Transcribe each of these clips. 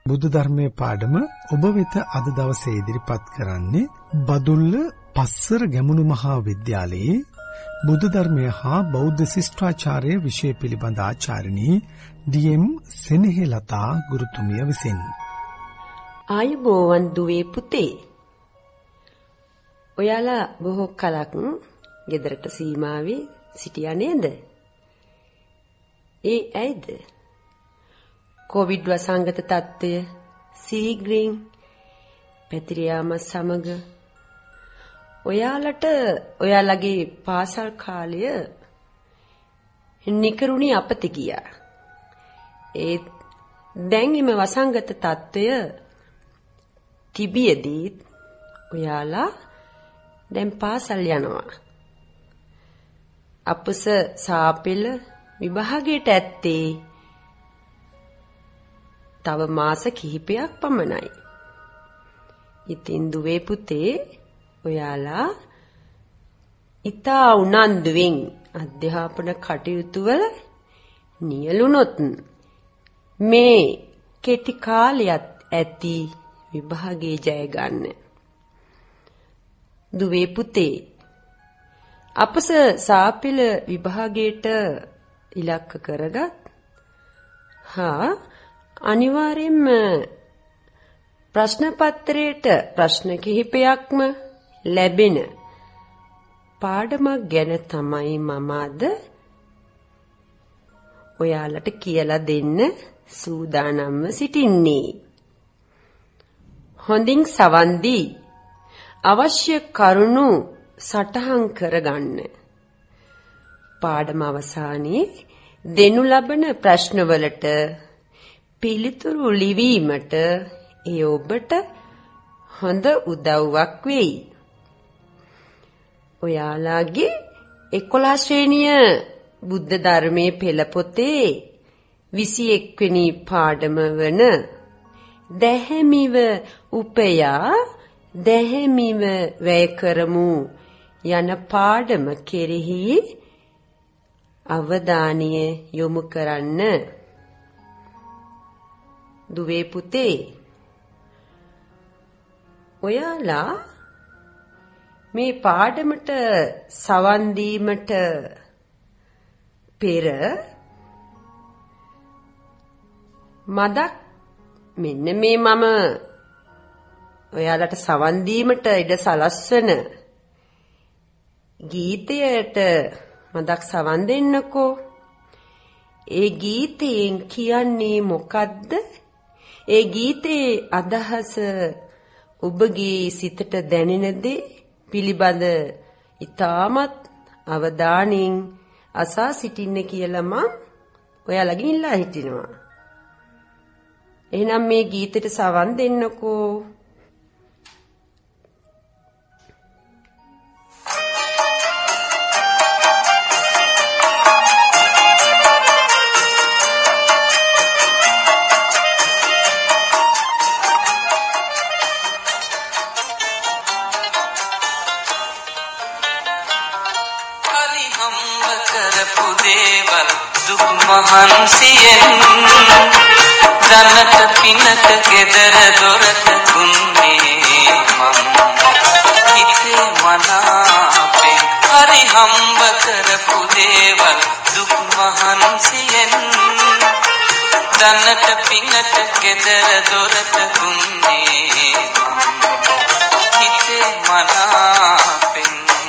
බුදු ධර්මයේ පාඩම ඔබ වෙත අද දවසේ ඉදිරිපත් කරන්නේ බදුල්ල පස්සර ගැමුණු මහා විද්‍යාලයේ බුදු ධර්මය හා බෞද්ධ ශිෂ්ටාචාරය විෂය පිළිබඳ ආචාර්යනී ඩී.එම්. සෙනෙහෙලතා ගුරුතුමිය විසින්. ආයුබෝවන් දුවේ පුතේ. ඔයාලා බොහෝ කලක් ගෙදරට සීමාවේ සිටියා නේද? ඒ ඇයිද? කොවිඩ් වසංගත තත්ත්වය සීග්‍රින් පැතිර යාම සමග ඔයාලට ඔයාලගේ පාසල් කාලය නිකරුණි අපත ගියා. ඒ දැන් එම වසංගත තත්ත්වය තිබියදී ඔයාලා දැන් පාසල් යනවා. අපස සාපෙළ විභාගයට ඇත්තේ තව මාස කිහිපයක් පමණයි. ඉතින් දුවේ පුතේ ඔයාලා ඉතා උනන්දුවෙන් අධ්‍යාපන කටයුතු වල නියැලුනොත් මේ කෙටි කාලයක් ඇති විභාගේ ජය ගන්න. දුවේ පුතේ අපස සාපෙළ විභාගයට ඉලක්ක කරගත් අනිවාර්යෙන්ම ප්‍රශ්න පත්‍රයට ප්‍රශ්න කිහිපයක්ම ලැබෙන පාඩමක් ගැන තමයි මම අද ඔයාලට කියලා දෙන්න සූදානම්ව සිටින්නේ. හොඳින් සවන් දී අවශ්‍ය කරුණු සටහන් කරගන්න. පාඩම අවසානයේ දෙනු ලබන ප්‍රශ්නවලට පිළිතුරු ලිවීමට ඒ ඔබට හොඳ උදව්වක් වෙයි. ඔයාලාගේ 11 ශ්‍රේණිය බුද්ධ ධර්මයේ පෙළ පොතේ 21 වෙනි පාඩම වන දැහැමිව උපයා දැහැමිව වැය කරමු යන පාඩම කෙරෙහි අවධානය යොමු කරන්න. දුවේ පුතේ ඔයාලා මේ පාඩමට සවන් දීමට පෙර මදක් මෙන්න මේ මම ඔයාලට සවන් දීමට ඉඩ සලස්වන ගීතයට මදක් සවන් දෙන්නකෝ. ඒ ගීතයෙන් කියන්නේ මොකද්ද? ඒ ගීතේ අදහස ඔබගේ සිතට දැනෙන දේ පිළිබඳ ඉතාමත් අවධානයෙන් අසා සිටින්න කියලා මම ඔයාලගෙන් ඉල්ලා හිටිනවා. එහෙනම් මේ ගීතෙට සවන් දෙන්නකෝ. මහන්සියෙන් දන්නට පිනට ගෙදර දොරට දුන්නේ මං හිතේ මනාපෙන් හරි හම්බ කරපු දේවල් දුක් මහන්සියෙන් දන්නට පිනට ගෙදර දොරට දුන්නේ මං හිතේ මනාපෙන්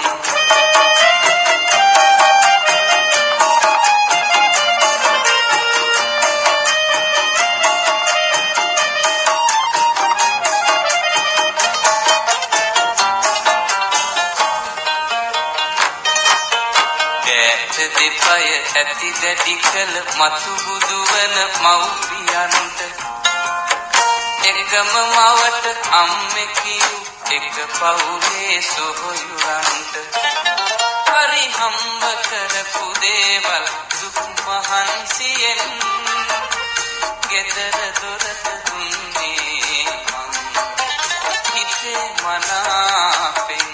ඇති දැඩි කළ මතු බුදු වන මව්පියන්ට එකම මවට අම්මේ කියු එක පවුලේ සොහොයුරන්ට හරි හම්බ කරපු දේවල් දුක් මහන්සියෙන් ගෙදර දොරට දුන්නේ මං හිතේ මනාපෙන්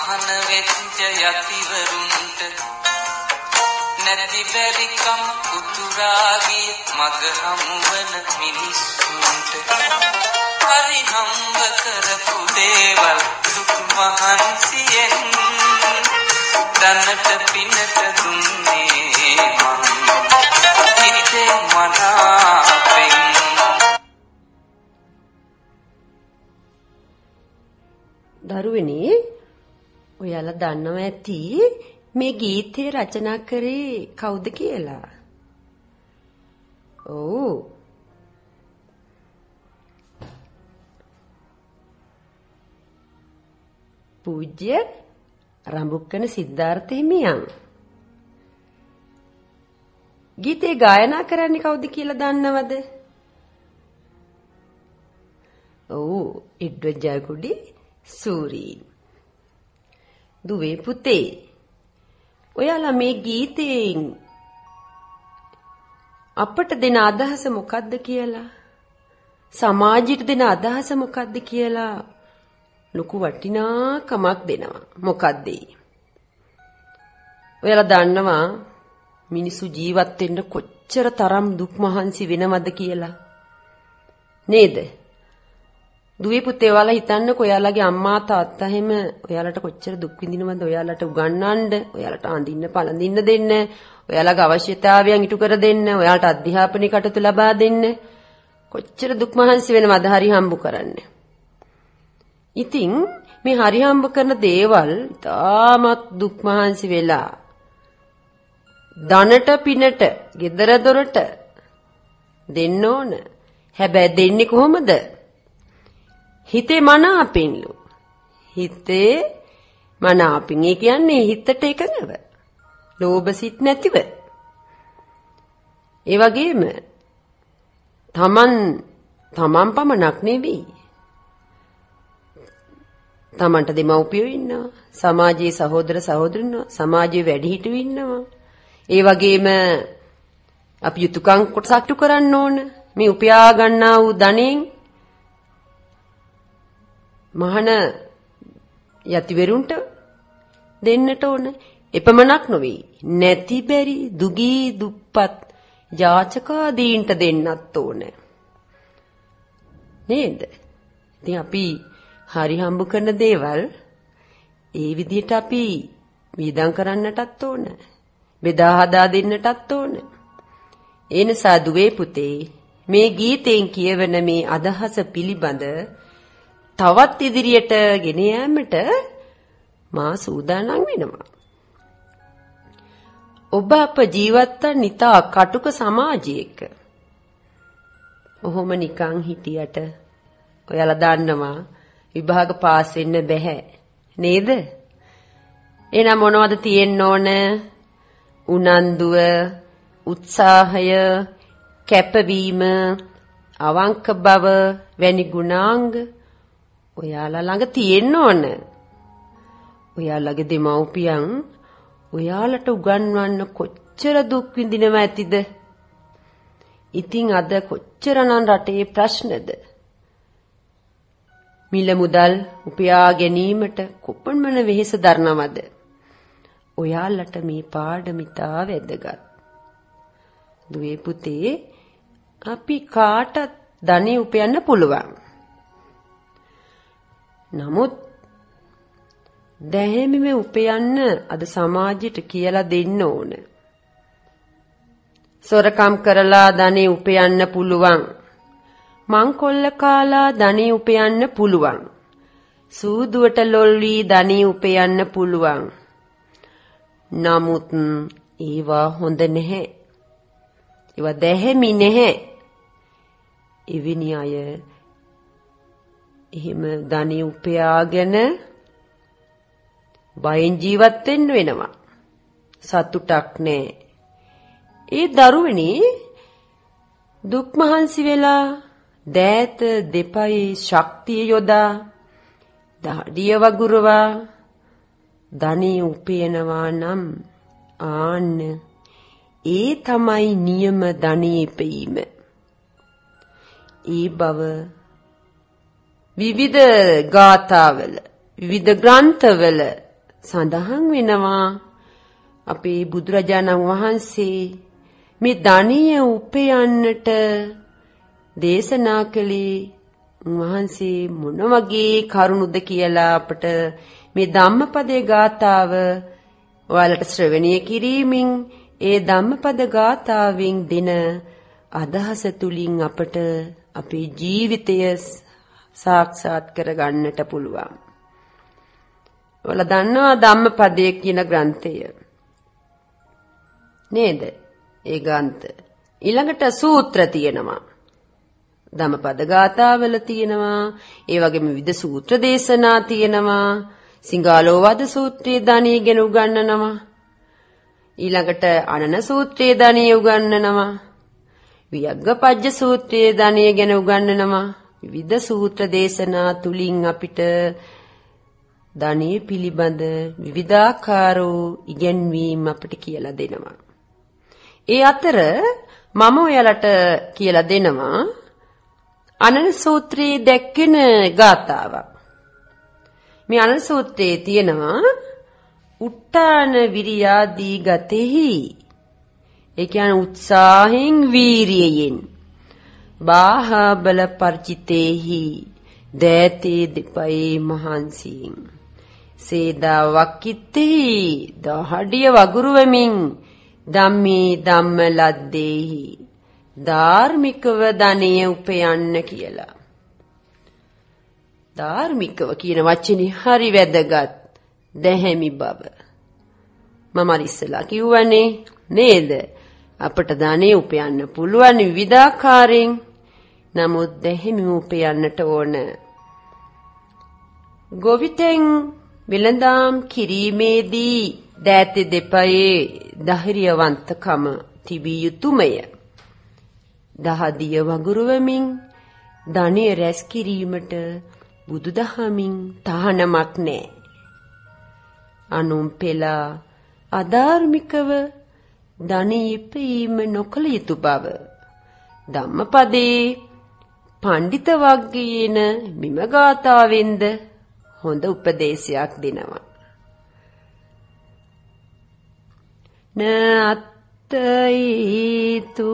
මහන වෙච්ච යතිවරුන්ට නැති බැරිකම උතුරාගිය මග හමුවන මිනිස්සුන්ට හරි හම්බ කරපු දේවල් දුක් මහන්සියෙන් දන්නට පිනට දුන්නේ මං හිතේ මනාපෙන්. දරුවනේ ඔයාලා දන්නවා ඇති මේ ගීතය රචනා කරේ කවුද කියලා? ඔව්. පූජ්‍ය රඹුක්කන සිද්ධාර්ථ හිමියන්. ගීතේ ගායනා කරන්නේ කවුද කියලා දන්නවද? ඔව්, එඩ්වඩ් ජයකොඩි සූරීන්. දුවේ පුතේ, ඔයාලා මේ ගීතයෙන් අපට දෙන අදහස මොකද්ද කියලා, සමාජයට දෙන අදහස මොකද්ද කියලා ලොකු වටිනාකමක් දෙනවා. මොකද්ද? ඔයාලා දන්නවා මිනිසු ජීවත් වෙන්න කොච්චර තරම් දුක් මහන්සි වෙනවද කියලා නේද? දුවේ පුතේ, ඔයාලා හිතන්නකෝ ඔයාලගේ අම්මා තාත්තා හැම ඔයාලට කොච්චර දුක් විඳිනවද? ඔයාලට උගන්වන්න, ඔයාලට අඳින්න පළඳින්න දෙන්න, ඔයාලගේ අවශ්‍යතාවයන් ඉටු කර දෙන්න, ඔයාලට අධ්‍යාපනික කටයුතු ලබා දෙන්න කොච්චර දුක් මහන්සි වෙනවද හරි හම්බ කරන්න. ඉතින් මේ හරි හම්බ කරන දේවල් තාමත් දුක් මහන්සි වෙලා ධනට පිනට ගෙදර දොරට දෙන්න ඕන. හැබැයි දෙන්නේ කොහොමද? හිතේ මනාපෙන්ලු. හිතේ මනාපින්. ඒ කියන්නේ හිතට එකඟව. ලෝභ සිත් නැතිව. ඒ වගේම තමන් පමණක් නෙවෙයි. තමන්ට දෙමව්පියෝ ඉන්නවා. සමාජයේ සහෝදර සහෝදරියෝ, සමාජයේ වැඩිහිටියෝ ඉන්නවා. ඒ වගේම අපි යුතුයකම් කොටසක් ඉටු කරන්න ඕන. මේ උපයා ගන්නා වූ ධනෙන් මහාන යතිවරුන්ට දෙන්නට ඕන. එපමණක් නොවේ. නැති බැරි දුගී දුප්පත් යාචකාදීන්ට දෙන්නත් ඕන. නේද? ඉතින් අපි හරි හම්බ කරන දේවල් ඒ විදිහට අපි වියදම් කරන්නටත් ඕන. බෙදා හදා දෙන්නටත් ඕන. ඒ නිසා දුවේ පුතේ, මේ ගීතෙන් කියවන මේ අදහස පිළිබඳ තවත් ඉදිරියට ගෙන යාමට මා සූදානම් වෙනවා. ඔබ අප ජීවත් වන නිතා කටුක සමාජයක. ඔහොම නිකන් හිටියට ඔයාලා දන්නවා විභාග පාස් වෙන්න බෑ නේද? එහෙනම් මොනවද තියෙන්න ඕන? උනන්දුව, උත්සාහය, කැපවීම, අවංක බව වැනි ගුණාංග ඔයාලා ළඟ තියෙන්න ඕන. ඔයාලගේ දෙමව්පියන් ඔයාලට උගන්වන්න කොච්චර දුක් විඳිනව ඇතිද? ඉතින් අද කොච්චරනම් රටේ ප්‍රශ්නද? මිල මුදල් උපයා ගැනීමට කොපමණ වෙහෙස දරනවද? ඔයාලට මේ පාඩම ඉතා වැදගත්. දුවේ පුතේ, අපි කාටත් ධනෙ උපයන්න පුළුවන්. නමුත් දැහැමිව උපයන්න අද සමාජයට කියලා දෙන්න ඕන. සොරකම් කරලා ධනෙ උපයන්න පුළුවන්. මංකොල්ල කාලා ධනෙ උපයන්න පුළුවන්. සූදුවට ලොල් වී ධනෙ උපයන්න පුළුවන්. නමුත් ඒවා හොඳ නැහැ. ඒවා දැහැමි නැහැ. එවැනි අය එහෙම ධනෙ උපයාගෙන බයෙන් ජීවත් වෙන්න වෙනවා. සතුටක් නැහැ. ඒ දරුවනේ දුක් මහන්සි වෙලා දෑත දෙපයි ශක්තිය යොදා දහඩිය වගුරවා ධනෙ උපයනවා නම් ආන්න ඒ තමයි නියම ධනෙ ඉපීම. ඒ බව විවිධ ගාථාවල විවිධ ග්‍රන්ථවල සඳහන් වෙනවා අපේ බුදුරජාණන් වහන්සේ මේ ධනිය උපයන්නට දේශනා කළේ උන්වහන්සේ මොන වගේ කරුණුද කියලා අපට මේ ධම්මපදයේ ගාථාව ඔයාලට ශ්‍රවණය කිරීමෙන් ඒ ධම්මපද ගාථාවෙන් දෙන අදහස තුලින් අපට අපේ ජීවිතය සාක්ෂාත් කරගන්නට පුළුවන්. ඔයාලා දන්නවා ධම්මපදයේ කියන ග්‍රන්ථය නේද? ඒ ග්‍රන්ථ ඊළඟට සූත්‍ර තියෙනවා. ධම්මපද ගාථාවල තියෙනවා. ඒ වගේම විවිධ සූත්‍ර දේශනා තියෙනවා. සිංහාලෝවාද සූත්‍රයේ ධනිය ගැන උගන්වනවා. ඊළඟට අනන සූත්‍රයේ ධනිය උගන්වනවා. වියග්ගපජ්ජ සූත්‍රයේ ධනිය ගැන උගන්වනවා. විවිධ සූත්‍ර දේශනා තුලින් අපිට ධනිය පිළිබඳ විවිධාකාර වූ ඉගැන්වීම් අපිට කියලා දෙනවා. ඒ අතර මම ඔයාලට කියලා දෙනවා අනන සූත්‍රයේ දැක්කෙන ගාථාවක්. මේ අනන සූත්‍රයේ තියෙනවා උට්ටාන විරියාදී ගතෙහි. ඒ කියන්නේ උත්සාහෙන් වීරියෙන් බාහා බල පර්චිතේහි දෑතේ දෙපයි මහන්සියෙන් සේදා වක්කිතෙහි දහඩිය වගුරුවමින් ධම්මේ ධම්ම ලද්දේහි ධාර්මිකව ධනිය උපයන්න කියලා. ධාර්මිකව කියන වචනේ හරි වැදගත්. දැහැමි බව. මම ඉස්සලා කිව්වනේ නේද? අපට ධනිය උපයන්න පුළුවන් විවිධාකාරයෙන්. නමුත් දැහැමි උපයන්නට ඕන. ගොවිතෙන් විලඳාම් කිරීමේදී දෑතේ දෙපයේ ධෛර්යවන්තකම තිබිය යුතුමය. දහදිය වගුරුවමින් ධනිය රැස් කිරීමට බුදුදහමින් තහනමක් නැහැ. අනුන් පෙලා අධාර්මිකව ධනිය ඉපීම නොකළ යුතු බව ධම්මපදයේ පඬිත වග්ගයේන මෙම ගාථාවෙන්ද හොඳ උපදේශයක් දෙනවා. න අත්තයිතු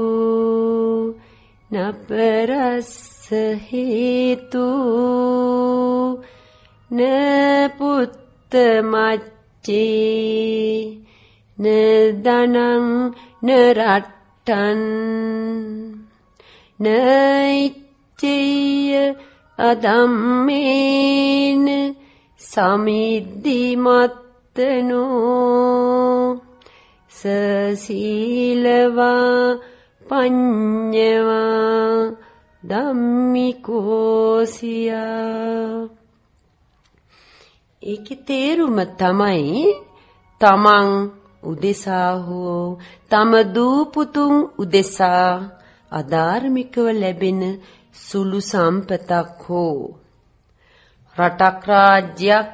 නපරස්ස හේතු න පුත්ත මච්චේ න දනං න රට්ටන් න ඉච්චේය අදම්මේන සමිද්ධිමත්තනෝ සසීලවා පඤ්ඤවා ධම්මිකෝසියා. ඒකේ තේරුම තමයි තමන් උදෙසා හෝ තම දූ පුතුන් උදෙසා අධාර්මිකව ලැබෙන සුළු සම්පතක් හෝ රටක් රාජ්‍යයක්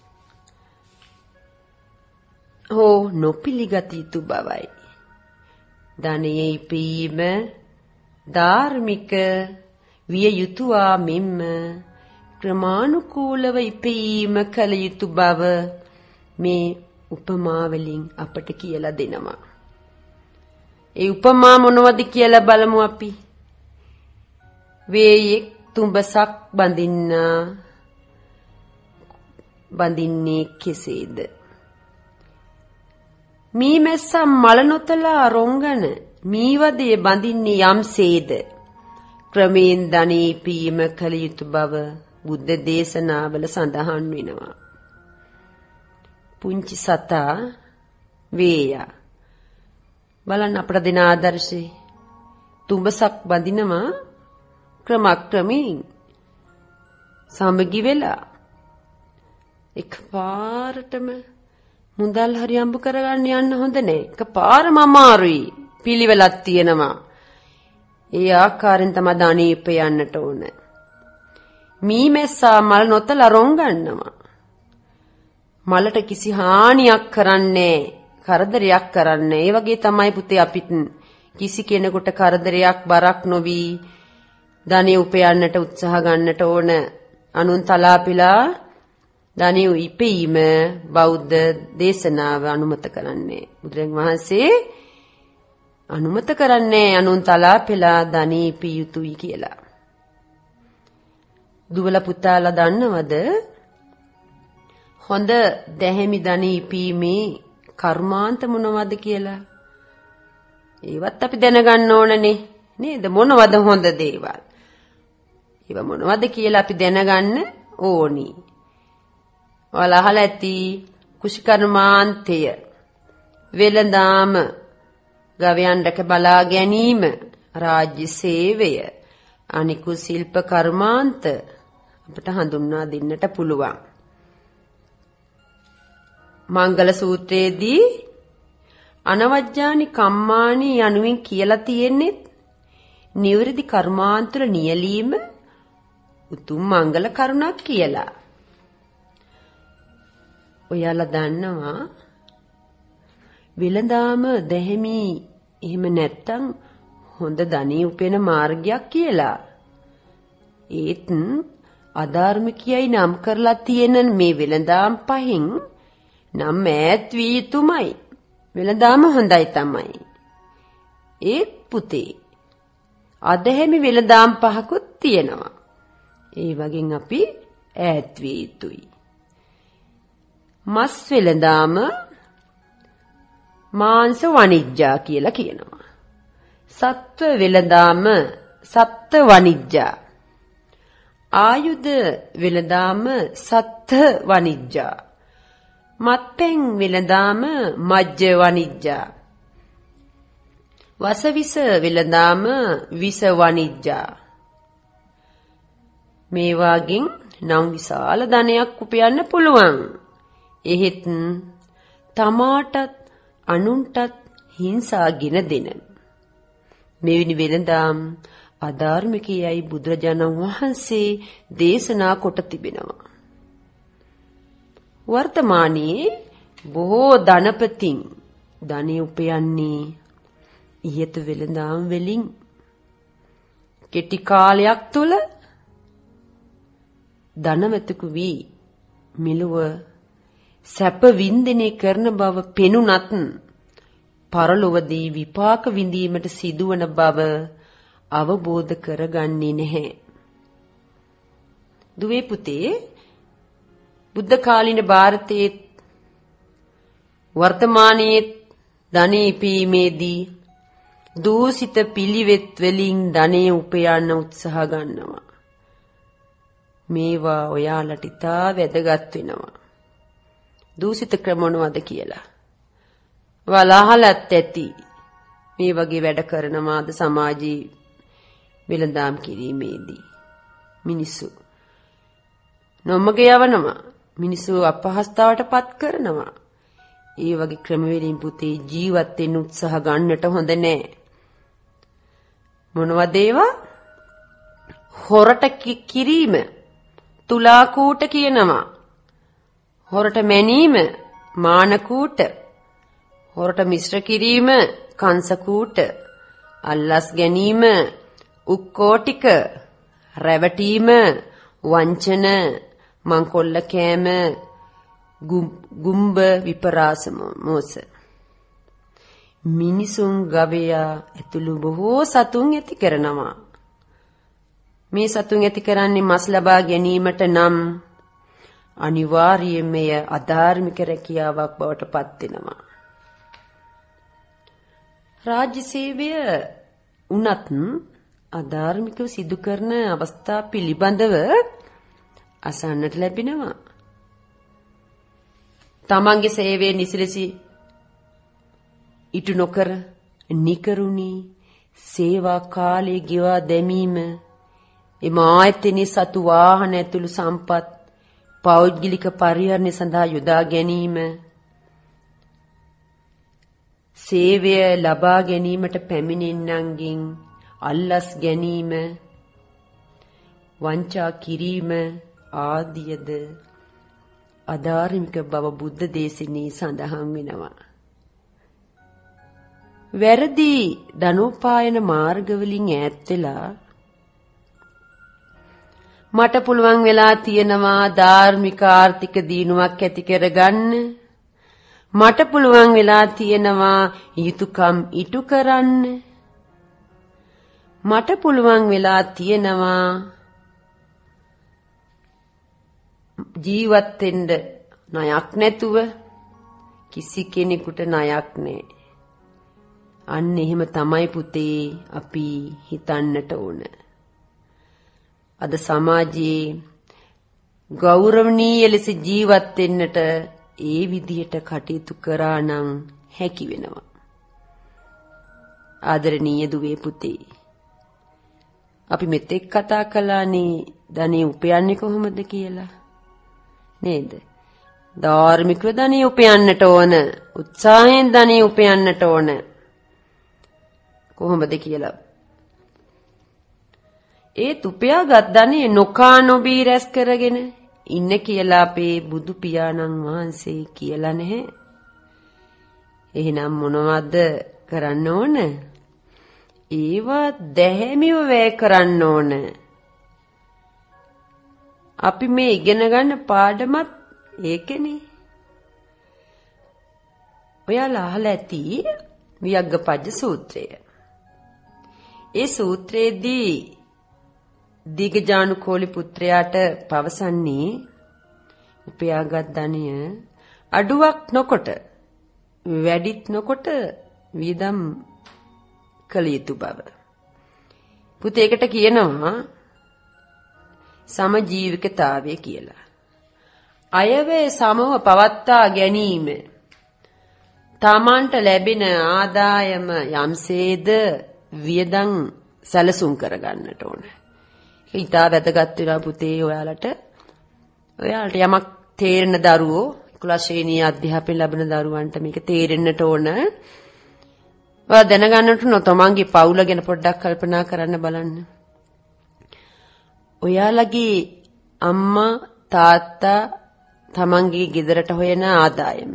හෝ නොපිළිගත යුතු බවයි. ධනයේ ඉපීම ධාර්මික විය යුතුවා මෙන්ම ක්‍රමානුකූලව ඉපීම කළ යුතු බව මේ උපමා වලින් අපට කියලා දෙනවා. ඒ උපමා මොනවද කියලා බලමු අපි. වේයෙක් තුඹසක් බඳින්නේ කෙසේද? මීමැස්ස මල නොතලා රොංගන මීවදේ බඳින්නේ යම්සේද? ක්‍රමයෙන් ධනෙ පීම කළ යුතු බව බුද්ධ දේශනාවල සඳහන් වෙනවා. පුංචි සතා වේයා බලන්න අපට දෙන ආදර්ශේ තුඹසක් බඳිනවා ක්‍රමක්‍රමයෙන් සමගි වෙලා එකපාරටම මුදල් හරි අම්බ කරගන්න යන්න හොඳ නැහැ. එකපාරම අමාරුයි. පිළිවෙලක් තියෙනවා. ඒ ආකාරයෙන් තමයි ධනෙ යන්නට ඕන. මීමැස්සා මල් නොතලා රොංගන්නවා. මලට කිසි හානියක් කරන්නේ කරදරයක් කරන්නේ. ඒ වගේ තමයි පුතේ අපිත් කිසි කෙනෙකුට කරදරයක් බරක් නොවි ධනෙ උපයන්නට උත්සාහ ගන්නට ඕන. අනුන් තලාපිලා ධනෙ ඉපීම බෞද්ධ දේශනාව අනුමත කරන්නේ. බුදුරජාණන් වහන්සේ අනුමත කරන්නේ අනුන් තලා පෙලා ධනෙ ඉපිය යුතුයි කියලා. දුවල පුතාලා දන්නවද? හොඳ දැහැමි ධනෙ ඉපීමේ කර්මාන්ත මොනවද කියලා? ඒවත් අපි දැනගන්න ඕනනේ නේද? මොනවද හොඳ දේවල්? ඒවා මොනවද කියලා අපි දැනගන්න ඕනි. ඔයාලා අහලා ඇති කුෂිකර්මාන්තය, වෙළඳාම, ගවයන් රැක බලා ගැනීම, රාජ්‍ය සේවය, අනිකුත් ශිල්ප කර්මාන්ත අපට හඳුන්වා දෙන්නට පුළුවන්. මංගල සූත්‍රයේදී අනවජ්ජානි කම්මානි යනුවෙන් කියලා තියෙන්නේ නිවැරදි කර්මාන්තවල නියැලීම උතුම් මංගල කරුණක් කියලා. ඔයාලා දන්නවා වෙළඳාම දැහැමි එහෙම නැත්තම් හොඳ ධනෙ උපයන මාර්ගයක් කියලා. ඒත් අධාර්මිකයයි නම් කරලා තියෙන මේ වෙළඳාම් පහෙන් නම් ඈත් වී යුතුමයි. වෙළඳාම හොඳයි තමයි. ඒත් පුතේ අධහැමි වෙළඳාම් පහකුත් තියෙනවා. ඒ වගේ අපි ඈත් විය යුතුයි. මස් වෙළඳාම මාංශ වණිජ්ජා කියලා කියනවා. සත්ව වෙළඳාම සත්ත්ව වණිජ්ජා. ආයුධ වෙළඳාම සත්ත්ව වණිජ්ජා. මත්පැන් වෙළඳාම මජ්ජ වණිජ්ජා. වසවිස වෙළඳාම විස වණිජ්ජා. මේ වාගෙන් නම් විශාල ධනයක් උපයන්න පුළුවන්. එහෙත් තමාටත් අනුන්ටත් හිංසාගෙන දෙන මෙවැනි වෙළඳාම් අධාර්මිකයයි බුදුරජාණන් වහන්සේ දේශනා කොට තිබෙනවා. වර්තමානයේ බොහෝ ධනපතින් ධනෙ උපයන්නේ ඉහත වෙළඳාම් වලින්. කෙටි කාලයක් තුළ ධනවතෙකු වී මෙලොව සැප වින්දනය කරන බව පෙනුනත් පරලොවදී විපාක විඳීමට සිදුවන බව අවබෝධ කරගන්නේ නැහැ. දුවේ පුතේ, බුද්ධ කාලීන ಭಾರತයේ වර්තමානයේ ධනෙ ඉපීමේදී දූෂිත පිළිවෙත් වලින් ධනෙ උපයන්න උත්සාහ ගන්නවා. මේවා ඔයාලට ඉතා වැදගත් වෙනවා. දූෂිත ක්‍රම මොනවද කියලා. වලහලත් ඇති. මේ වගේ වැඩ කරනවාද සමාජී වෙළඳාම් කිරීමේදී. මිනිස්සු නොමග යවනවා. මිනිස්සු අපහසුතාවට පත් කරනවා. ඒ වගේ ක්‍රමවලින් පුතේ ජීවත් වෙන්න උත්සාහ ගන්නට හොඳ නෑ. මොනවද ඒවා? හොරට කිරීම තුලා කූට කියනවා. හොරට මැනීම මාන කූට. හොරට මිශ්‍ර කිරීම කංශ කූට. අල්ලස් ගැනීම උක්කෝටික. රැවටීම වංචන මංකොල්ල කෑම ගුම්බ විපරාස මෝස. මිනිසුන් ගවයා ඇතුළු බොහෝ සතුන් ඇති කරනවා. මේ සතුන් ඇති කරන්නේ මස් ලබා ගැනීමට නම් අනිවාර්යයෙන්ම අධාර්මික රැකියාවක් බවට පත් වෙනවා. රාජ්‍ය සේවය උනත් අධාර්මිකව සිදු කරන අවස්ථා පිළිබඳව අසන්නට ලැබෙනවා. තමන්ගේ සේවයේ නිසිලෙසි ඉටු නොකර නිකරුණී සේවා කාලයේ ගෙවා දැමීම, එම ආයතනයේ සතු වාහන ඇතුළු සම්පත් පෞද්ගලික පරිහරණය සඳහා යොදා ගැනීම, සේවය ලබා ගැනීමට පැමිණෙන්නන්ගෙන් අල්ලස් ගැනීම, වංචා කිරීම ආදියද අධාර්මික බව බුද්ධ දේශනේ සඳහන් වෙනවා. වැරදි ධනෝපායන මාර්ගවලින් ඈත් වෙලා මට පුළුවන් වෙලා තියෙනවා ධාර්මික ආර්ථික දියුණුවක් ඇති කරගන්න. මට පුළුවන් වෙලා තියෙනවා යුතුයකම් ඉටු කරන්න. මට පුළුවන් වෙලා තියෙනවා ජීවත් වෙන්න ණයක් නැතුව. කිසි කෙනෙකුට ණයක් නැහැ. අන්න එහෙම තමයි පුතේ අපි හිතන්නට ඕන. අද සමාජයේ ගෞරවණීය ලෙස ජීවත් වෙන්නට ඒ විදිහට කටයුතු කරා නම් හැකි වෙනවා. ආදරණීය දුවේ පුතේ, අපි මෙතෙක් කතා කළානේ ධනෙ උපයන්නේ කොහොමද කියලා. නේද? ධාර්මිකව ධනෙ උපයන්නට ඕන. උත්සාහයෙන් ධනෙ උපයන්නට ඕන. කොහොමද කියලා. ඒ උපයාගත් ධනෙ නොකා නොබී රැස් කරගෙන ඉන්න කියලා අපේ බුදු පියාණන් වහන්සේ කියලා නැහැ. එහෙනම් මොනවද කරන්න ඕන? ඒවා දැහැමිව වැය කරන්න ඕන. අපි මේ ඉගෙන ගන්න පාඩමත් ඒකනේ. ඔයාලා අහලා ඇති වියග්ගපජ්ජ සූත්‍රය. ඒ සූත්‍රයේදී දීඝජානුකෝලි පුත්‍රයාට පවසන්නේ උපයාගත් ධනය අඩුවක් නොකොට වැඩිත් නොකොට වියදම් කළ යුතු බව. පුතේකට කියනවා සමජීවිකතාවය කියලා. අයවැය සමව පවත්වා ගැනීම තමන්ට ලැබෙන ආදායම යම්සේද වියදම් සැලසුම් කරගන්නට ඕන. ඒක ඉතා වැදගත් වෙනවා පුතේ ඔයාලට. ඔයාලට යමක් තේරෙන දරුවෝ 11 ශ්‍රේණියේ අධ්‍යාපනය ලබන දරුවන්ට මේක තේරෙන්නට ඕන. ඔයා දැනගන්නට ඕන තමන්ගේ පවුල ගැන පොඩ්ඩක් කල්පනා කරන්න බලන්න. ඔයාලගේ අම්මා තාත්තා තමන්ගේ ගෙදරට හොයන ආදායම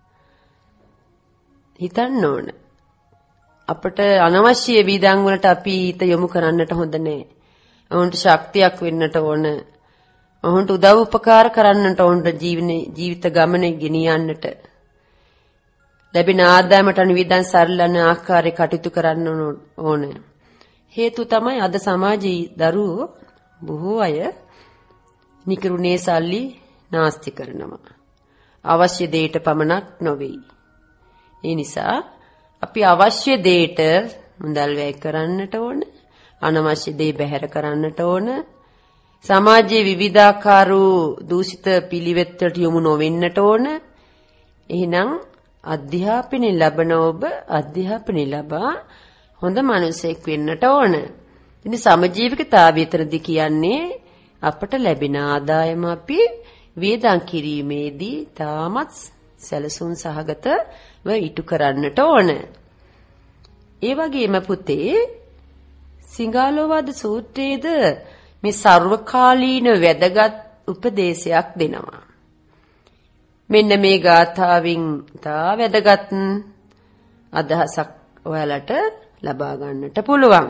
හිතන්න ඕන. අපට අනවශ්‍ය වියදම් වලට අපි හිත යොමු කරන්නට හොඳ නැහැ. ඔවුන්ට ශක්තියක් වෙන්නට ඕන. ඔවුන්ට උදව් උපකාර කරන්නට ඕන ජීවිත ගමනේ ගෙනියන්නට. ලැබෙන ආදායමට අනුවිදන් සරලන ආකාරයේ කටයුතු කරන්න ඕන. හේතුව තමයි අද සමාජයේ දරුවෝ බොහෝ අය නිකරුණේ සල්ලි නාස්ති කරනවා. අවශ්‍ය දෙයට පමණක් නොවේ. ඒ නිසා අපි අවශ්‍ය දෙයට මුදල් වැය කරන්නට ඕන. අනවශ්‍ය දේ බැහැර කරන්නට ඕන. සමාජයේ විවිධාකාර දූෂිත පිළිවෙත් වලට යොමු නොවෙන්නට ඕන. එහෙනම් අධ්‍යාපනය ලැබන ඔබ අධ්‍යාපනය ලබා හොඳ මිනිසෙක් වෙන්නට ඕන. ඉතින් සමජීවිකතාවයතරදී කියන්නේ අපට ලැබෙන ආදායම අපි වියදම් කිරීමේදී තාමත් සැලසුම් සහගතව ඉටු කරන්නට ඕන. ඒ වගේම පුතේ සිංහලෝවාද සූත්‍රයේද මේ සර්වකාලීන වැදගත් උපදේශයක් දෙනවා. මෙන්න මේ ගාථාවෙන් තා වැදගත් අදහසක් ඔයාලට ලබා ගන්නට පුළුවන්.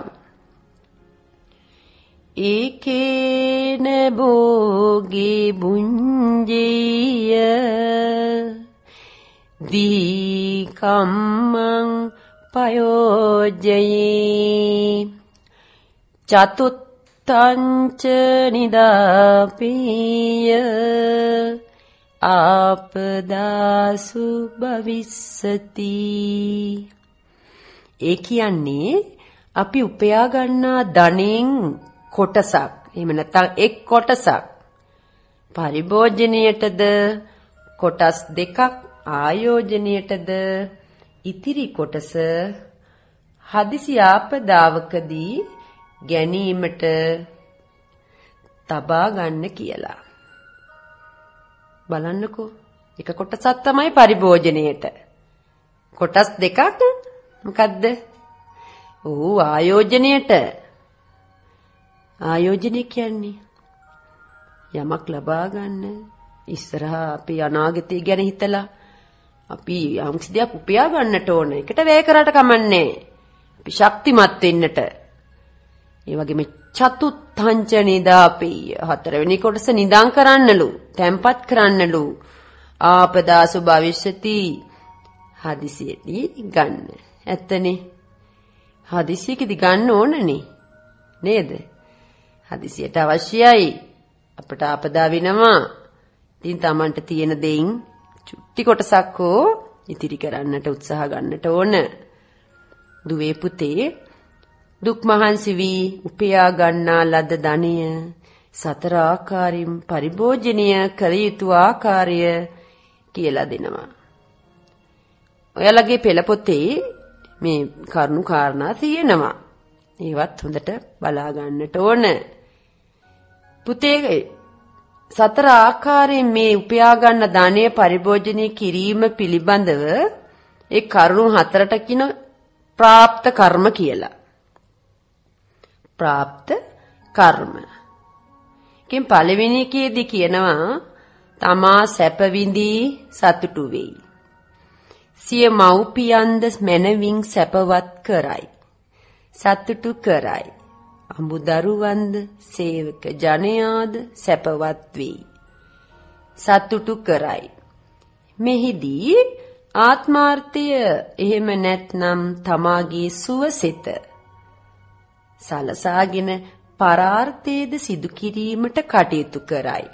ඒකේන භෝගේ බුඤ්ජේය දීකම්මං පයෝජයේ චතුත්තංච නිදාපේය ආපදාසු භවිස්සති. ඒ කියන්නේ අපි උපයා ගන්නා ධනෙන් කොටසක්, එහෙම නැත්නම් එක් කොටසක් පරිභෝජනයටද, කොටස් දෙකක් ආයෝජනයටද, ඉතිරි කොටස හදිසි ආපදාවකදී ගැනීමට තබා ගන්න කියලා. බලන්නකෝ, එක කොටසක් තමයි පරිභෝජනයට. කොටස් දෙකක් මොකද්ද? ආයෝජනයට. ආයෝජනය කියන්නේ යමක් ලබා ගන්න. ඉස්සරහා අපි අනාගතය ගැන හිතලා අපි යම්කිසි දෙයක් උපයා ගන්නට ඕන. එකට වැය කරාට කමන්නේ. අපි ශක්තිමත් වෙන්නට. ඒ වගේම චතුත්ථංච නිදාපේය. හතරවෙනි කොටස නිදාන් කරන්නලු, තැම්පත් කරන්නලු. ආපදාසු භවිෂ්‍යති. හදිසියේදී ගන්න. ඇත්තනේ. හදිසියකදී ගන්න ඕනනේ. නේද? හදිසියට අවශ්‍යයි. අපට ආපදා වෙනවා. ඉතින් Tamanට තියෙන දෙයින් චුට්ටි කොටසක් හෝ ඉතිරි කරන්නට උත්සාහ ගන්නට ඕන. දුවේ පුතේ දුක් මහන්සි වී උපයා ගන්නා ලද ධනය සතර ආකාරයෙන් පරිභෝජනීය කළ යුතු ආකාරය කියලා දෙනවා. ඔයාලගේ පෙළ පොතේ මේ කරුණු කාරණා තියෙනවා. ඒවත් හොඳට බලා ගන්නට ඕන. පුතේ සතර ආකාරයෙන් මේ උපයා ගන්න ධනය පරිභෝජනය කිරීම පිළිබඳව ඒ කරුණු හතරට කියන ප්‍රාප්ත කර්ම කියලා. ප්‍රාප්ත කර්ම. කින් පළවෙනි එකේදී කියනවා තමා සැප විඳී සතුටු වෙයි. සිය මව්පියන්ද මැනවින් සැපවත් කරයි. සතුටු කරයි. අඹදරුවන්ද සේවක ජනයාද සැපවත් වෙයි. සතුටු කරයි. මෙහිදී ආත්මාර්ථය එහෙම නැත්නම් තමාගේ සුවසිත සලසාගෙන පරාර්ථයේද සිදු කිරීමට කටයුතු කරයි.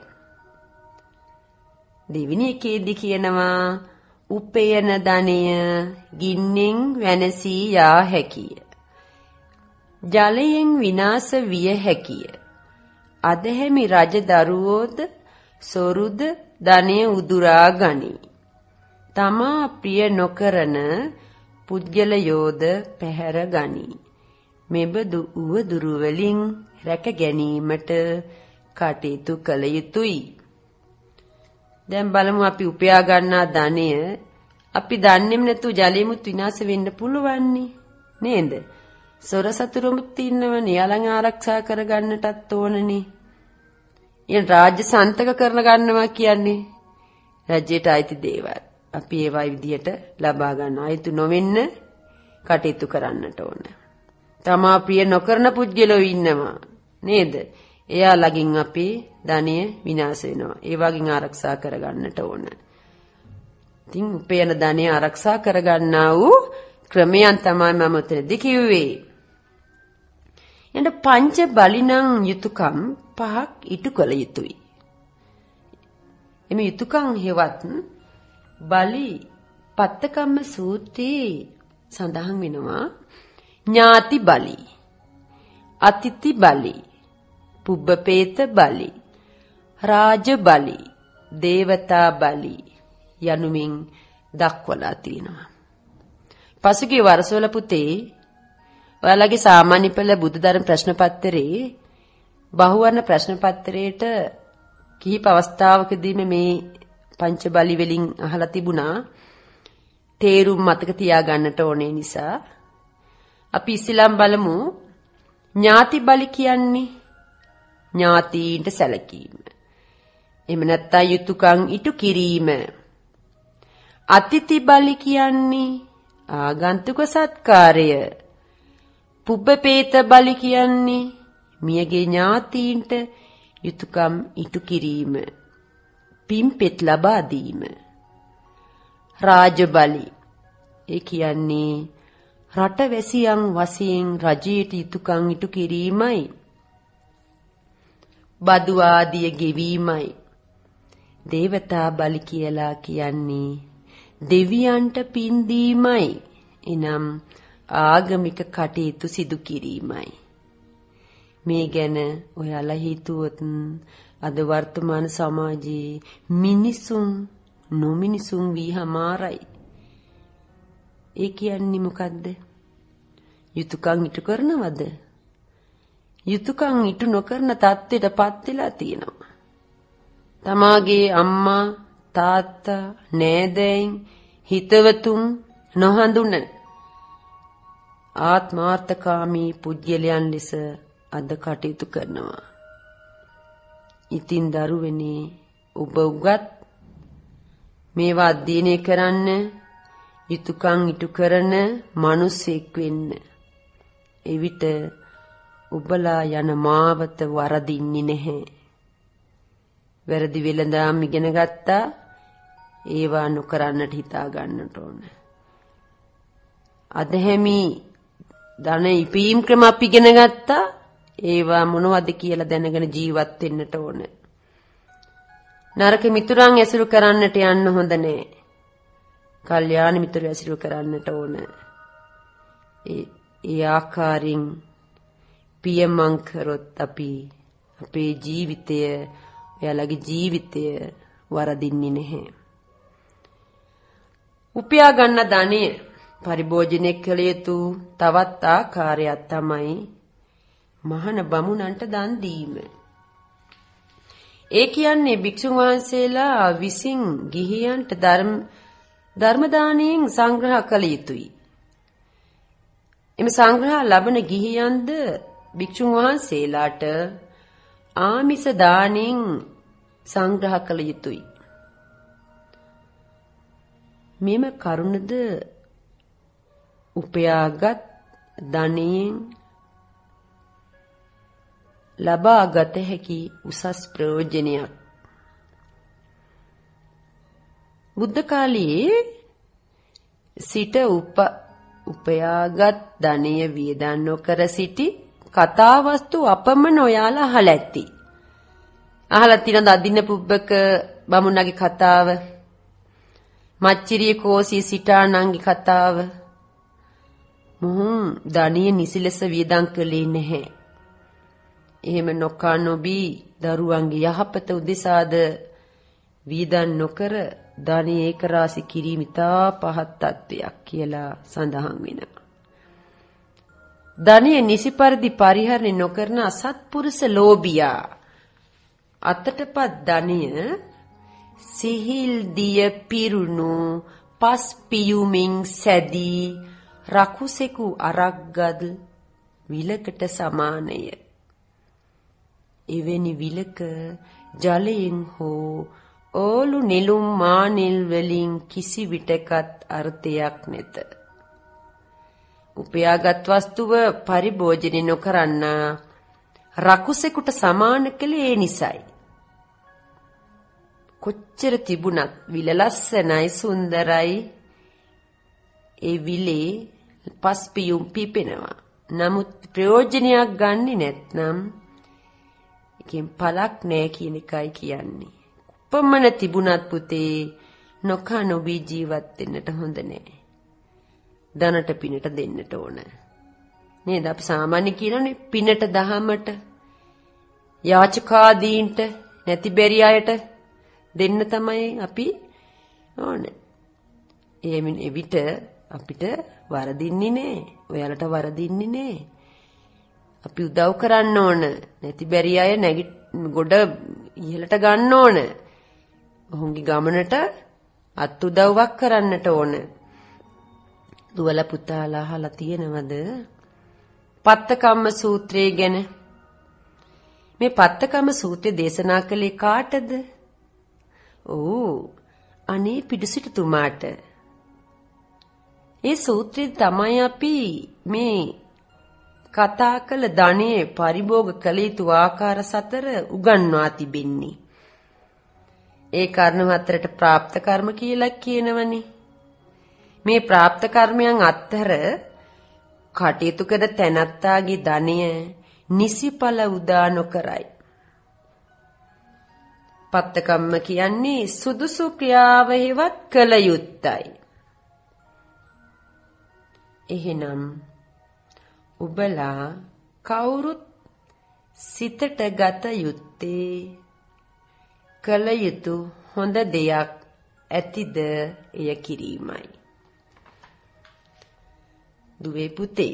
දෙවෙනි එකේදී කියනවා උපයන ධනය ගින්නෙන් වැනසී යා හැකිය. ජලයෙන් විනාශ විය හැකිය. අදහැමි රජ දරුවෝද සොරුද ධනය උදුරා ගනී. තමා ප්‍රිය නොකරන පුද්ගලයෝද පැහැර ගනී. මෙබඳු උවදුරු වලින් රැක ගැනීමට කටයුතු කළ යුතුයි. දැන් බලමු අපි උපයා ගන්නා ධනය අපි දන්නේම නැතු ජලෙමුත් විනාශ වෙන්න පුළුවන් නේද? සොර සතුරුමුත් ඉන්නවනේ. යාලන් ආරක්ෂා කරගන්නටත් ඕනනේ. ඊන් රාජ්‍ය සන්තක කරන ගන්නවා කියන්නේ රජයට අයිති දේවල්. අපි ඒවයි විදියට ලබා ගන්න අයිති නොවෙන්න කටයුතු කරන්නට ඕන. තමා ප්‍රිය නොකරන පුද්ගලයෝ ඉන්නවා නේද? එයාලගින් අපි ධනය විනාශ වෙනවා. ඒ වගේන් ආරක්ෂා කරගන්නට ඕන. ඉතින් උපයන ධනය ආරක්ෂා කරගන්නා වූ ක්‍රමයන් තමයි මම උතනදී කිව්වේ. එන්න පංච බලිනං යුතුයකම් පහක් ඉටු කළ යුතුයි. එමේ යුතුයකම් හේවත් බලි පත්තකම්ම සූත්‍රයේ සඳහන් වෙනවා. ඥාති බලි, අතිථි බලි, පුබ්බපේත බලි, රාජ බලි, දේවතා බලි යනුමින් දක්වලා තියෙනවා. පසුගිය වර්ෂවල පුතේ ඔයාලගේ සාමාන්‍ය පෙළ බුද්ධධර්ම ප්‍රශ්න පත්‍රයේ බහුවර්ණ ප්‍රශ්න පත්‍රයේට කිහිප අවස්ථාවකදී මේ පංච බලි වලින් අහලා තිබුණා. තේරුම් මතක තියාගන්නට ඕනේ නිසා අපි ඉස්ලාම් බලමු. ඥාති බලි කියන්නේ ඥාතීන්ට සැලකීම. එහෙම නැත්නම් යුතුයකම් ඉටු කිරීම. අතිථි බලි කියන්නේ ආගන්තුක සත්කාරය. පුබ්බපේත බලි කියන්නේ මියගේ ඥාතීන්ට යුතුයකම් ඉටු කිරීම. පිම්පෙත් ලබා දීම. රාජ බලි ඒ කියන්නේ රටවැසියන් වශයෙන් රජයට යුතුයකම් ඉටු කිරීමයි. බදු ආදිය ගෙවීමයි. දේවතා බලි කියලා කියන්නේ දෙවියන්ට පින් දීමයි. එනම් ආගමික කටයුතු සිදු කිරීමයි. මේ ගැන ඔයාලා හිතුවොත් අද වර්තමාන සමාජයේ මිනිසුන් නොමිනිසුන් වී හමාරයි. ඒ කියන්නේ මොකද්ද? යුතුයකම් ඉටු කරනවද? යුතුයකම් ඉටු නොකරන තත්ත්වයටපත් වෙලා තියෙනවා. තමාගේ අම්මා තාත්තා නෑදෑයින් හිතවතුන් නොහඳුන ආත්මාර්ථකාමී පුද්ගලයන් ලෙස අද කටයුතු කරනවා. ඉතින් දරුවනේ ඔබ උගත් මේවා අධ්‍යයනය කරන්න යුතුයකම් ඉටු කරන මිනිසෙක් වෙන්න. එවිට ඔබලා යන මාවත වරදින්නේ නැහැ. වැරදි වෙලඳාම් ඉගෙන ගත්තා. ඒවා නොකරන්නට හිතා ගන්නට ඕන. අද හැමි ධන ඉපීම් ක්‍රම අපි ඉගෙන ගත්තා. ඒවා මොනවද කියලා දැනගෙන ජීවත් වෙන්නට ඕන. නරක මිතුරන් ඇසුරු කරන්නට යන්න හොඳ නෑ. කල්යාණ මිතුරු ඇසුරු කරන්නට ඕන. ඒ ආකාරයෙන් පියමං කරොත් අපි අපේ ජීවිතය, ඔයාලගේ ජීවිතය වරදින්නේ නැහැ. උපයා ගන්න ධනෙ පරිභෝජනය කළ යුතු තවත් ආකාරයක් තමයි මහාන බමුණන්ට දන් දීම. ඒ කියන්නේ භික්ෂුන් වහන්සේලා විසින් ගිහියන්ට ධර්ම දානයෙන් සංග්‍රහ කළ යුතුයි. එම සංග්‍රහ ලබන ගිහියන්ද භික්ෂුන් වහන්සේලාට ආමිස දානයෙන් සංග්‍රහ කළ යුතුයි. මෙම කරුණද උපයාගත් ධනයෙන් ලබාගත හැකි උසස් ප්‍රයෝජනයක්. බුද්ධ කාලයේ සිට උපයාගත් ධනය වියදම් නොකර සිටි කතාවස්තු අපමණ ඔයාලා අහලා ඇති. අහලා තියෙනද අදින්න පුබ්බක බමුණගේ කතාව, මච්චිරිය කෝසී සිටානන්ගේ කතාව. මොහුන් ධනිය නිසිලස වියදම් කළේ නැහැ. එහෙම නොකා නොබී දරුවන්ගේ යහපත උදෙසාද වියදම් නොකර ධනිය ඒකරාශි කිරීම ඉතා පහත් තත්වයක් කියලා සඳහන් වෙනවා. ධනිය නිසි පරිදි පරිහරණය නොකරන අසත්පුරුෂ ලෝභියා අතටපත් ධනිය සිහිල් දිය පිරුණු පස් පියුමින් සැදී රකුසෙකු අරක්ගත් විලකට සමානය. එවැනි විලක ජලයෙන් හෝ ඕලු නෙළුම් මානෙල් වලින් කිසි විටකත් අර්ථයක් නැත. උපයාගත් වස්තුව පරිභෝජනය නොකරන්න රකුසෙකුට සමාන කළේ ඒ නිසයි. කොච්චර තිබුණත් විල ලස්සනයි සුන්දරයි. ඒ විලේ පස්පියුම් පිපෙනවා. නමුත් ප්‍රයෝජනයක් ගන්නෙ නැත්නම් එකෙන් පළක් නෑ කියන එකයි කියන්නේ. කොපමණ තිබුණත් පුතේ නොකා නොබී ජීවත් වෙන්නට හොඳ නෑ. ධනට පිනට දෙන්නට ඕන. නේද? අපි සාමාන්‍ය කියනනේ පිනට දහමට යාචකාදීන්ට නැති බැරි අයට දෙන්න තමයි අපි ඕන. එමින් එවිට අපිට වරදින්නේ නෑ. ඔයාලට වරදින්නේ නෑ. අපි උදව් කරන්න ඕන. නැති බැරි අය ගොඩ ඉහළට ගන්න ඕන. ඔහුගේ ගමනට අත් උදව්වක් කරන්නට ඕන. දුවල පුතාලා අහලා තියෙනවද පත්තකම්ම සූත්‍රය ගැන? මේ පත්තකම්ම සූත්‍රය දේශනා කළේ කාටද? අනේ පිඩුසිටුතුමාට. ඒ සූත්‍රය තමයි අපි මේ කතා කළ ධනෙ පරිභෝග කළ යුතු ආකාර 4 උගන්වා තිබෙන්නේ. ඒ කර්ම 4ට ප්‍රාප්ත කර්ම කියලා කියනවනේ. මේ ප්‍රාප්ත කර්මයන් අතර කටයුතු කර තැනැත්තාගේ ධනය නිසිඵල උදා නොකරයි. පත්තකම්ම කියන්නේ සුදුසු ක්‍රියාව හේවත් කළ යුත්තයි. එහෙනම් ඔබලා කවුරුත් සිතට ගත යුත්තේ කළ යුතු හොඳ දෙයක් ඇතිද එය කිරීමයි. දුවේ පුතේ,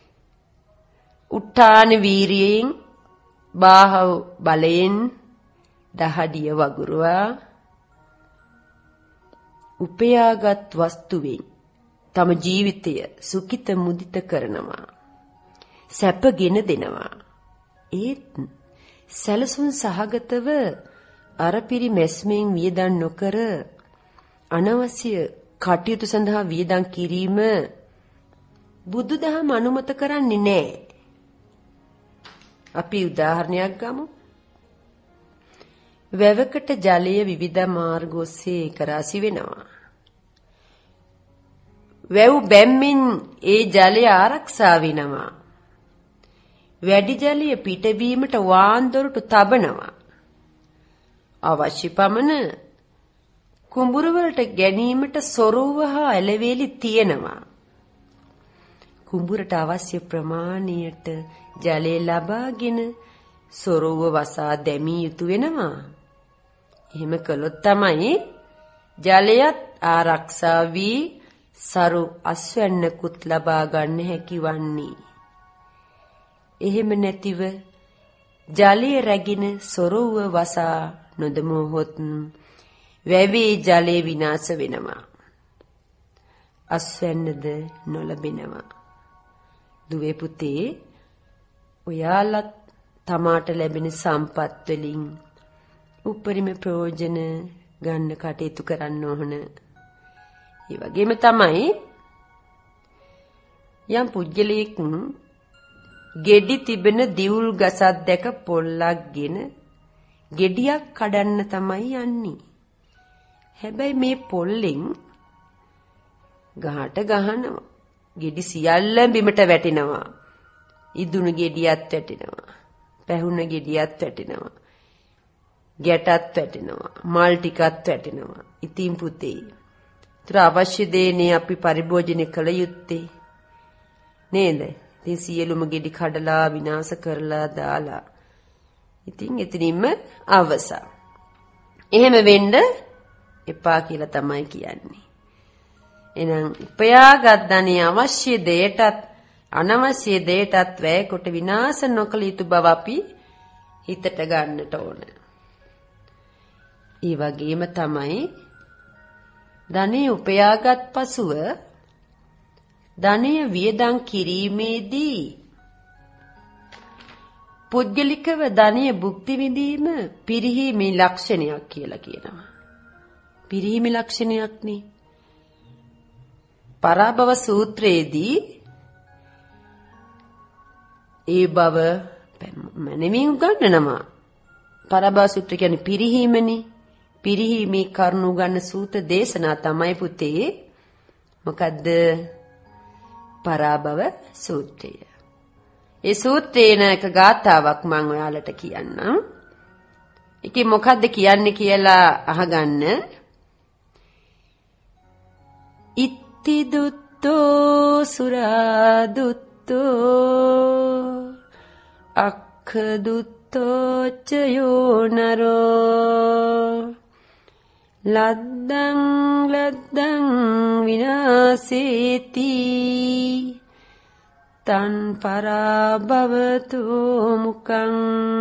උත්තාන වීරියෙන් බාහව බලයෙන් දහඩිය වගුරුවා උපයාගත් වස්තුවෙන් තම ජීවිතය සුඛිත මුදිත කරනවා, සැපගෙන දෙනවා. ඒත් සැලසුම් සහගතව අරපිරි මැස්මෙන් වියදම් නොකර අනවශ්‍ය කටයුතු සඳහා වියදම් කිරීම බුදුදහම අනුමත කරන්නේ නැහැ. අපි උදාහරණයක් ගමු. වැවකට ජලය විවිධ මාර්ග ඔස්සේ ඒක රාශි වෙනවා. වැව් බැම්මෙන් ඒ ජලය ආරක්ෂා වෙනවා. වැඩි ජලය පිටවීමට වාන්දොරටු තබනවා. අවශ්‍ය පමණ කුඹුර වලට ගැනීමට සොරුව හා ඇලවේලි තියෙනවා. කුඹුරට අවශ්‍ය ප්‍රමාණයට ජලය ලබාගෙන සොරුව වසා දැමිය යුතු වෙනවා. එහෙම කළොත් තමයි ජලයත් ආරක්ෂා වී සරු අස්වැන්නකුත් ලබා ගන්න හැකි වන්නේ. එහෙම නැතිව ජලය රැගෙන සොරුව වසා නොදමොහොත් වැවේ ජලය විනාශ වෙනවා. අස්වැන්නද නොලබෙනවා. දුවේ පුතේ, ඔයාලත් තමාට ලැබෙන සම්පත් වලින් උපරිම ප්‍රයෝජන ගන්න කටයුතු කරන්න ඕන. ඒ වගේම තමයි යම් පුජ්‍යලයක් ගෙඩි තිබෙන දිවුල් ගසක් දැක පොල්ලක්ගෙන ගෙඩියක් කඩන්න තමයි යන්නේ. හැබැයි මේ පොල්ලෙන් ගහට ගහනවා. ගෙඩි සියල්ල බිමට වැටෙනවා. ඉදුණු ගෙඩියත් වැටෙනවා. පැහුණ ගෙඩියත් වැටෙනවා. ගැටත් වැටෙනවා. මල් ටිකත් වැටෙනවා. ඉතින් පුතේ, ඒතර අවශ්‍ය දේනේ අපි පරිභෝජනය කළ යුත්තේ නේද? ඉතින් සියලුම ගෙඩි කඩලා විනාශ කරලා දාලා ඉතින් එතනින්ම අවසන්. එහෙම වෙන්න එපා කියලා තමයි කියන්නේ. එහෙනම් උපයාගත් ධනිය අවශ්‍ය දෙයටත් අනවශ්‍ය දෙයටත් වැය කොට විනාශ නොකළ යුතු බව අපි හිතට ගන්නට ඕන. ඒ වගේම තමයි ධනිය උපයාගත් පසුව ධනිය වියදම් කිරීමේදී පුද්ගලිකව ධනිය භුක්ති විඳීම පිරිහීමේ ලක්ෂණයක් කියලා කියනවා. පිරිහීමේ ලක්ෂණයක් නේ. පරාභව සූත්‍රයේදී ඒ බව මනමින් උගන්වනවා. පරාභව සූත්‍රය කියන්නේ පිරිහීමනේ. පිරිහීමේ කරුණු ගන්න සූත්‍ර දේශනා තමයි පුතේ මොකද්ද? පරාභව සූත්‍රය. ඒ සූත්‍රේන එක ගාථාවක් මම ඔයාලට කියන්නම්. ඒකේ මොකද්ද කියන්නේ කියලා අහගන්න. ඉත්ති දුත්තෝ සුරා දුත්තෝ අක්ඛ දුත්තෝ චයෝ නරෝ ලද්දං ලද්දං විනාසේති තන් පරාභවතු මුකං.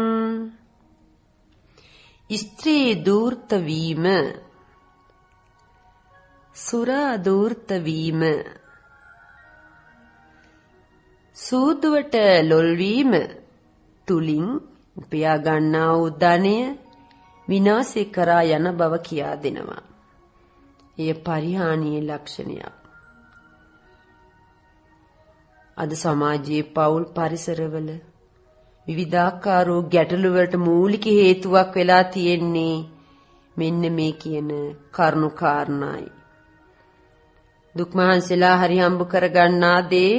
ස්ත්‍රී දූර්ත වීම, සුරා දූර්ත වීම, සූදුවට ලොල් වීම තුලින් උපයා ගන්නා වූ ධනය විනාශ කරා යන බව කියා දෙනවා. එය පරිහානියේ ලක්ෂණයක්. අද සමාජයේ පෞල් පරිසරවල විවිධාකාර ගැටලු වලට මූලික හේතුවක් වෙලා තියෙන්නේ මෙන්න මේ කියන කරුණු කාරණායි. දුක් මහන්සියලා හරි හම්බ කරගන්නා දේ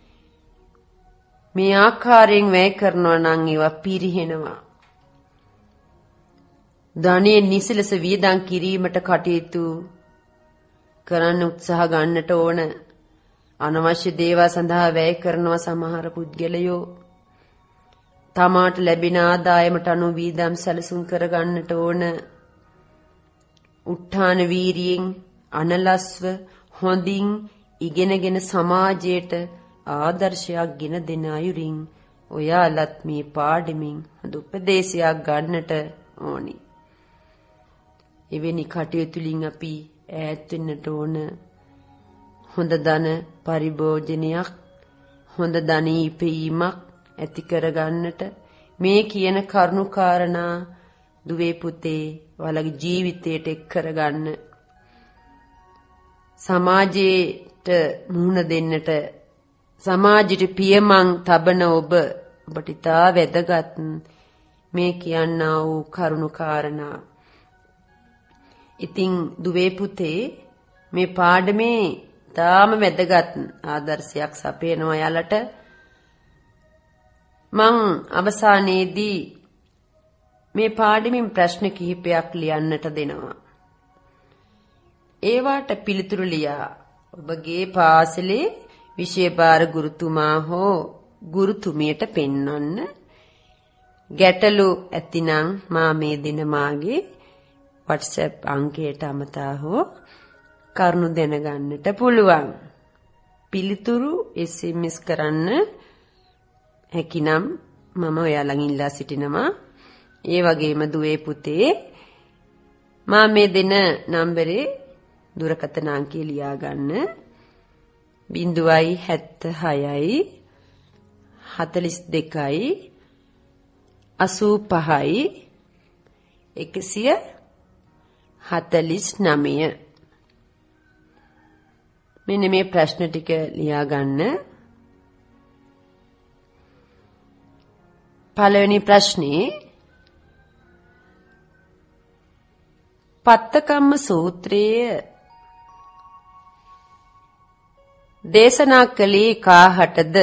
මේ ආකාරයෙන් වැය කරනවා නම් ඒවා පිරිහෙනවා. ධනෙ නිසලස වියදම් කිරීමට කටයුතු කරන්න උත්සාහ ගන්නට ඕන. අනවශ්‍ය දේවල් සඳහා වැය කරනවා සමහර පුද්ගලයෝ. තමාට ලැබෙන ආදායමට අනුව වියදම් සැලසුම් කර ගන්නට ඕන. උත්හාන වීරියෙන් අනලස්ව හොඳින් ඉගෙනගෙන සමාජයට ආදර්ශයක් ගෙන දෙන අයුරින් ඔයාලත් මේ පාඩමින් හොඳ උපදේශයක් ගන්නට ඕනි. එවැනි කටයුතු වලින් අපි ඈත් වෙන්නට ඕන. හොඳ ධන පරිභෝජනයක්, හොඳ ධනීපීමක් ඇති කරගන්නට මේ කියන කරුණු කාරණා දුවේ පුතේ ඔයාලගේ ජීවිතයට එක් කරගන්න. සමාජයට මුහුණ දෙන්නට, සමාජයට පියමන් තබන ඔබ ඔබට ඉතා වැදගත් මේ කියන්නා වූ කරුණු කාරණා. ඉතින් දුවේ පුතේ මේ පාඩමේ තාම වැදගත් ආදර්ශයක් සපයනවා යාලට. මං අවසානයේදී මේ පාඩමින් ප්‍රශ්න කිහිපයක් ලියන්නට දෙනවා. ඒවට පිළිතුරු ලියා ඔබගේ පාසලේ විෂය භාර ගුරුතුමා හෝ ගුරුතුමියට පෙන්වන්න. ගැටලු ඇතිනම් මා මේ දින මාගේ WhatsApp අංකයට අමතා හෝ කරුණු දැනගන්නට පුළුවන්. පිළිතුරු SMS කරන්න හැකිනම් මම ඔයාලගෙන් ඉල්ලා සිටිනවා. ඒ වගේම දුවේ පුතේ මා මේ දෙන නම්බරේ දුරකථන අංකය ලියා ගන්න. 076 42 85 149. මෙන්න මේ ප්‍රශ්න ටික ලියා ගන්න. පළවෙනි ප්‍රශ්නේ පත්තකම්ම සූත්‍රයේ දේශනා කළේ කාහටද?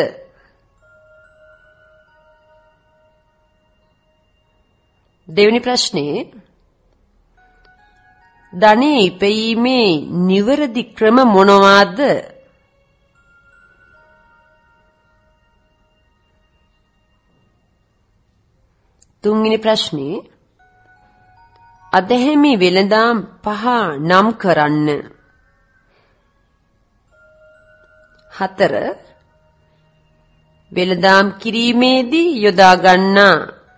දෙවෙනි ප්‍රශ්නේ ධනෙ ඉපීමේ නිවැරදි ක්‍රම මොනවාද? තුන්වෙනි ප්‍රශ්නේ අධැහැමි වෙළඳාම් 5 නම් කරන්න. 4 වෙළඳාම් කිරීමේදී යොදා ගන්නා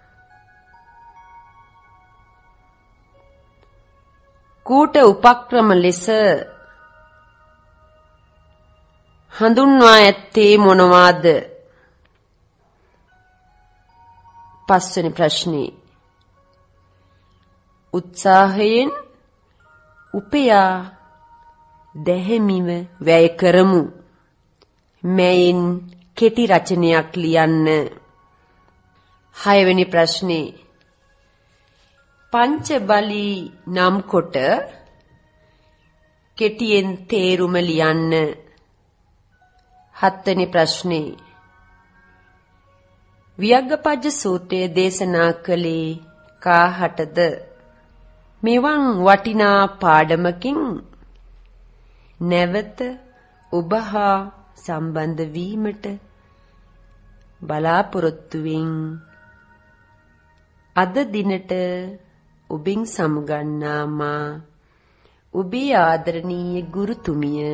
කූට උපක්‍රම ලෙස හඳුන්වා ඇත්තේ මොනවාද? 5 වෙනි ප්‍රශ්නේ උත්සාහයෙන් උපයා දැහැමිව වැය කරමු. මෙයින් කෙටි රචනයක් ලියන්න. 6 වෙනි ප්‍රශ්නේ පංච බලී නම් කොට කෙටියෙන් තේරුම ලියන්න. 7 වෙනි ප්‍රශ්නේ වියග්ගපජ්ජ සූත්‍රය දේශනා කළේ කාහටද? මෙවන් වටිනා පාඩමකින් නැවත ඔබ හා සම්බන්ධ වීමට බලාපොරොත්තුවෙන් අද දිනට ඔබෙන් සමුගන්නා මා ඔබේ ආදරණීය ගුරුතුමිය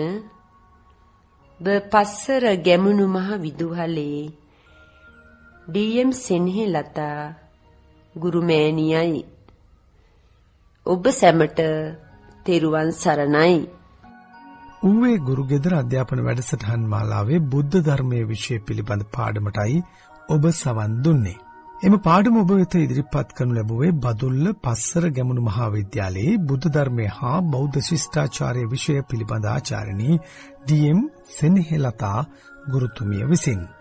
පස්සර ගැමුණු මහ විදුහලේ DM සෙනෙහලතා ගුරුමෑණියයි. ඔබ සැමට තෙරුවන් සරණයි. ඌවේ ගුරුගෙදර අධ්‍යාපන වැඩසටහන් මාලාවේ බුද්ධ ධර්මයේ විෂය පිළිබඳ පාඩමටයි ඔබ සවන් දුන්නේ. එම පාඩම ඔබ වෙත ඉදිරිපත් කරනු ලැබුවේ බදුල්ල පස්සර ගැමුණු මහාවිද්‍යාලයේ බුද්ධ ධර්මය හා බෞද්ධ ශිෂ්ටාචාරය විෂය පිළිබඳ ආචාර්යනී DM සෙනෙහලතා ගුරුතුමිය විසින්.